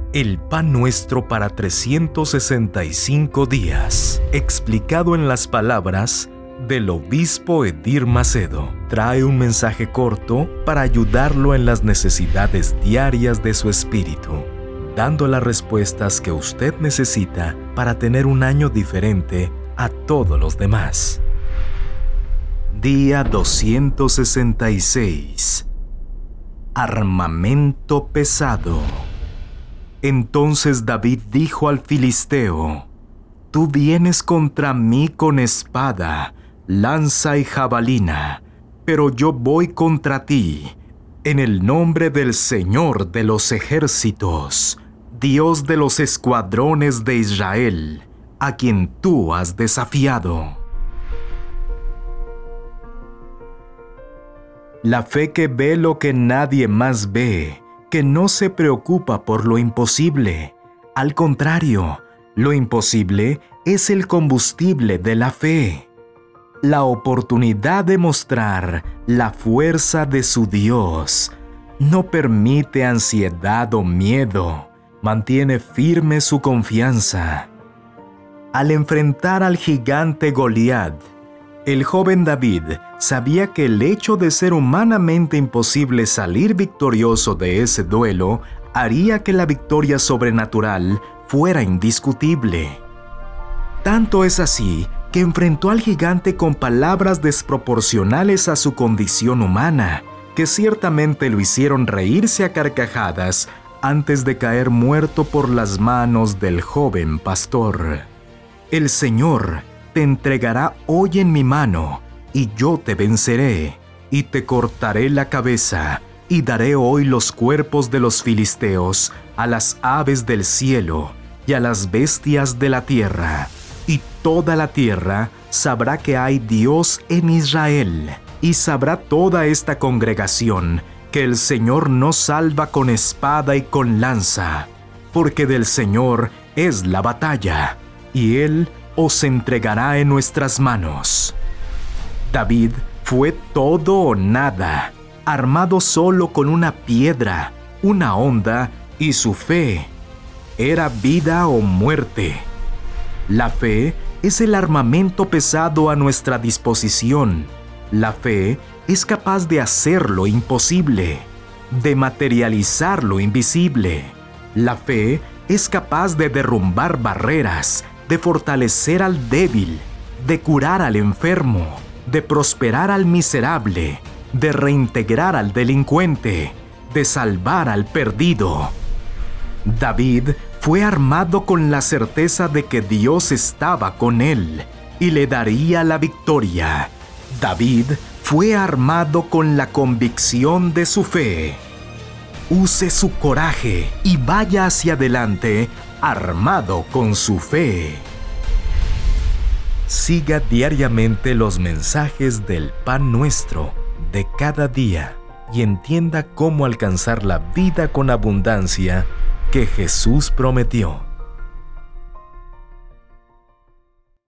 El pan nuestro para 365 días, explicado en las palabras del obispo Edir Macedo, trae un mensaje corto para ayudarlo en las necesidades diarias de su espíritu, dando las respuestas que usted necesita para tener un año diferente a todos los demás. Día 266. Armamento pesado. Entonces David dijo al filisteo: Tú vienes contra mí con espada, lanza y jabalina, pero yo voy contra ti en el nombre del Señor de los ejércitos, Dios de los escuadrones de Israel, a quien tú has desafiado. La fe que ve lo que nadie más ve, que no se preocupa por lo imposible. Al contrario, lo imposible es el combustible de la fe. La oportunidad de mostrar la fuerza de su Dios. No permite ansiedad o miedo. Mantiene firme su confianza. Al enfrentar al gigante Goliat, el joven David sabía que el hecho de ser humanamente imposible salir victorioso de ese duelo haría que la victoria sobrenatural fuera indiscutible. Tanto es así que enfrentó al gigante con palabras desproporcionales a su condición humana, que ciertamente lo hicieron reírse a carcajadas antes de caer muerto por las manos del joven pastor. El Señor te entregará hoy en mi mano, y yo te venceré, y te cortaré la cabeza, y daré hoy los cuerpos de los filisteos a las aves del cielo y a las bestias de la tierra, y toda la tierra sabrá que hay Dios en Israel, y sabrá toda esta congregación que el Señor no salva con espada y con lanza, porque del Señor es la batalla, y Él os entregará en nuestras manos. David fue todo o nada, armado solo con una piedra, una honda y su fe. Era vida o muerte. La fe es el armamento pesado a nuestra disposición. La fe es capaz de hacer lo imposible, de materializar lo invisible. La fe es capaz de derrumbar barreras, de fortalecer al débil, de curar al enfermo, de prosperar al miserable, de reintegrar al delincuente, de salvar al perdido. David fue armado con la certeza de que Dios estaba con él y le daría la victoria. David fue armado con la convicción de su fe. Use su coraje y vaya hacia adelante armado con su fe. Siga diariamente los mensajes del pan nuestro de cada día y entienda cómo alcanzar la vida con abundancia que Jesús prometió.